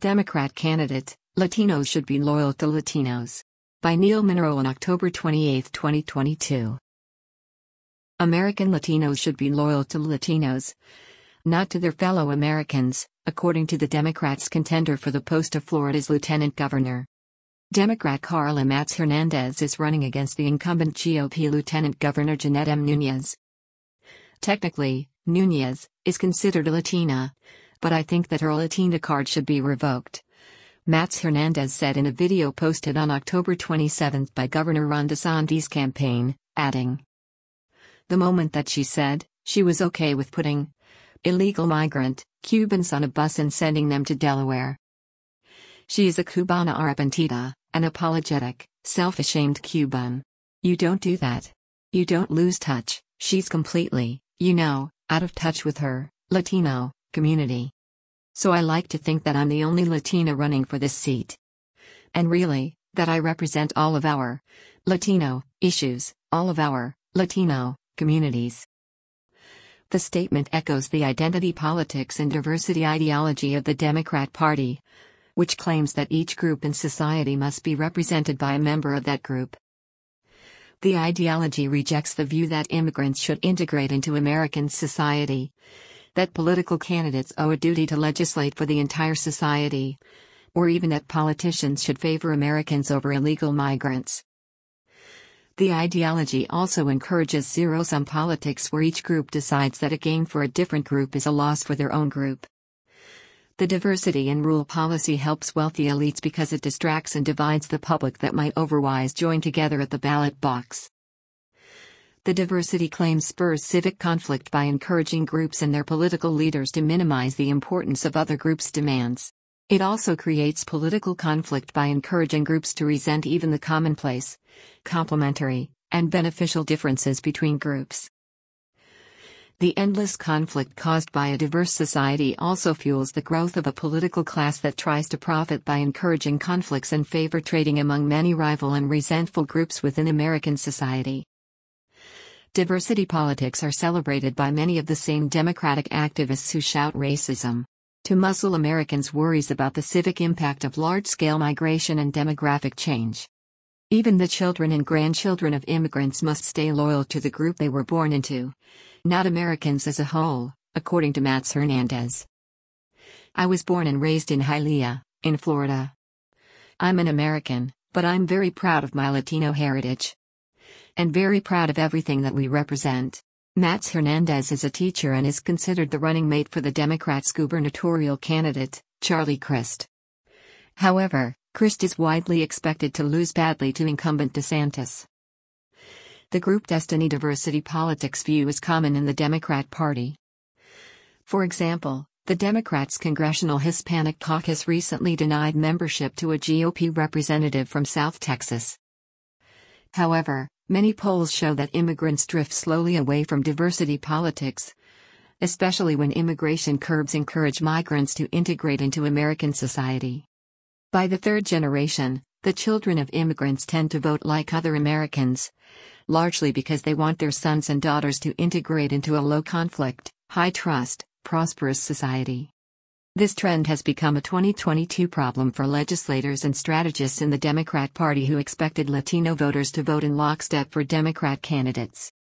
Democrat candidate, Latinos should be loyal to Latinos. By Neil Monroe on October 28, 2022. American Latinos should be loyal to Latinos, not to their fellow Americans, according to the Democrats' contender for the post of Florida's lieutenant governor. Democrat Karla Matz Hernandez is running against the incumbent GOP Lieutenant Governor Jeanette M. Núñez. Technically, Núñez is considered a Latina, but I think that her Latina card should be revoked, Matz Hernandez said in a video posted on October 27 by Governor Ron DeSantis' campaign, adding, "The moment that she said she was okay with putting illegal migrant Cubans on a bus and sending them to Delaware. She is a Cubana arrepentida, an apologetic, self-ashamed Cuban. You don't do that. You don't lose touch. She's completely, out of touch with her Latino community. So I like to think that I'm the only Latina running for this seat. And really, that I represent all of our Latino issues, all of our Latino communities." The statement echoes the identity politics and diversity ideology of the Democrat Party, which claims that each group in society must be represented by a member of that group. The ideology rejects the view that immigrants should integrate into American society, that political candidates owe a duty to legislate for the entire society, or even that politicians should favor Americans over illegal migrants. The ideology also encourages zero-sum politics where each group decides that a gain for a different group is a loss for their own group. The diversity and rule policy helps wealthy elites because it distracts and divides the public that might otherwise join together at the ballot box. The diversity claim spurs civic conflict by encouraging groups and their political leaders to minimize the importance of other groups' demands. It also creates political conflict by encouraging groups to resent even the commonplace, complementary, and beneficial differences between groups. The endless conflict caused by a diverse society also fuels the growth of a political class that tries to profit by encouraging conflicts and favor trading among many rival and resentful groups within American society. Diversity politics are celebrated by many of the same Democratic activists who shout racism to muzzle Americans' worries about the civic impact of large-scale migration and demographic change. Even the children and grandchildren of immigrants must stay loyal to the group they were born into, not Americans as a whole, according to Matz Hernandez. "I was born and raised in Hialeah, in Florida. I'm an American, but I'm very proud of my Latino heritage. And very proud of everything that we represent." Matz Hernandez is a teacher and is considered the running mate for the Democrats' gubernatorial candidate, Charlie Crist. However, Crist is widely expected to lose badly to incumbent DeSantis. The group destiny diversity politics view is common in the Democrat Party. For example, the Democrats' Congressional Hispanic Caucus recently denied membership to a GOP representative from South Texas. However, many polls show that immigrants drift slowly away from diversity politics, especially when immigration curbs encourage migrants to integrate into American society. By the third generation, the children of immigrants tend to vote like other Americans, largely because they want their sons and daughters to integrate into a low-conflict, high-trust, prosperous society. This trend has become a 2022 problem for legislators and strategists in the Democrat Party who expected Latino voters to vote in lockstep for Democrat candidates.